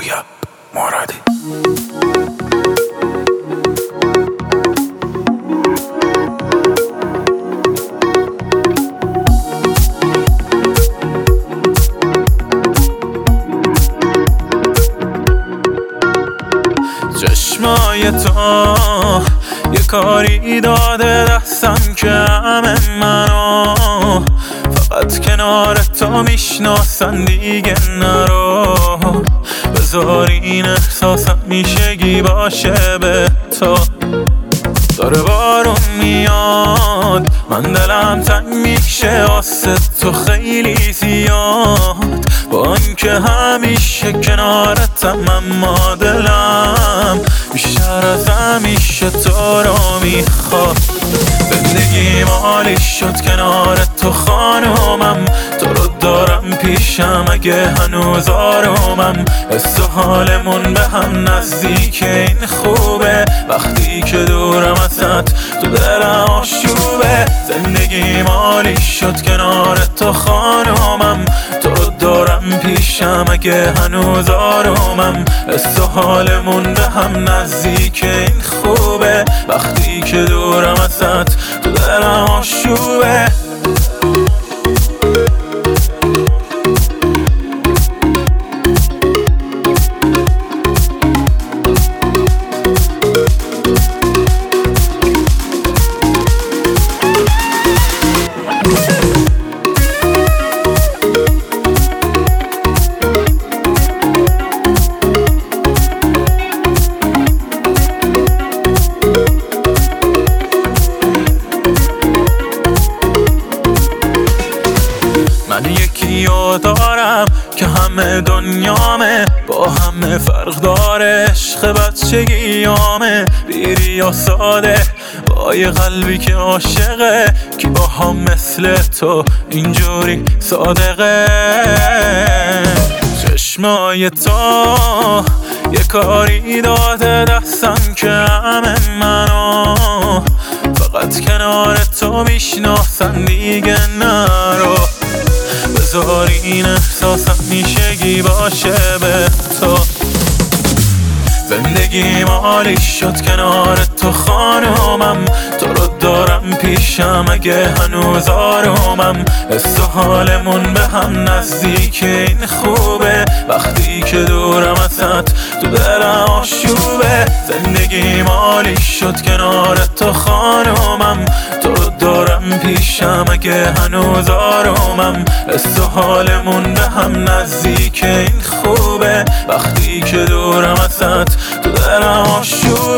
رویا مرادی. چشمای تو یه کاری داده دستم که همه منو فقط کنار تو میشناسن دیگه نرو. بذار این احساسم میشگی باشه به تو. داره بارون میاد من دلم تنگ میشه واسه تو خیلی زیاد. با اینکه همیشه کنارتم اما دلم بیشتر از همیشه تو رو میخواد. زندگی مالی شد کنار تو خانومم. تو رو دارم پیشم اگه هنوز آرومم. حس و حالمون به هم نزدیک این خوبه. وقتی که دورم ازت تو دلم آشوبه. زندگی مالی شد کنار تو خانومم. تو رو دارم پیشم اگه هنوز آرومم. حس و حالمون به هم نزدیک این خوبه. وقتی که دورم ازت تو دلم آشوبه. من یکی رو دارم که همه دنیامه. با همه فرق داره عشق بچگیامه. بیری یا ساده با یه قلبی که عاشقه. کی با هم مثل تو اینجوری صادقه. چشمای تو یه کاری داده دستم که همه منو فقط کنار تو میشناسن دیگه نرو. بذار این احساسم میشگی باشه به تو. زندگی مالی شد کنار تو خانومم. تو رو دارم پیشم اگه هنوز آرومم. حس و حالمون به هم نزدیک این خوبه. وقتی که دورم ازت تو دلم آشوبه. زندگی مالی شد کنار تو خانومم. تو رو دارم پیشم اگه هنوز آرومم. حس و حالمون به هم نزدیک این خوبه. وقتی که دورم ازت تو دلم آشوبه.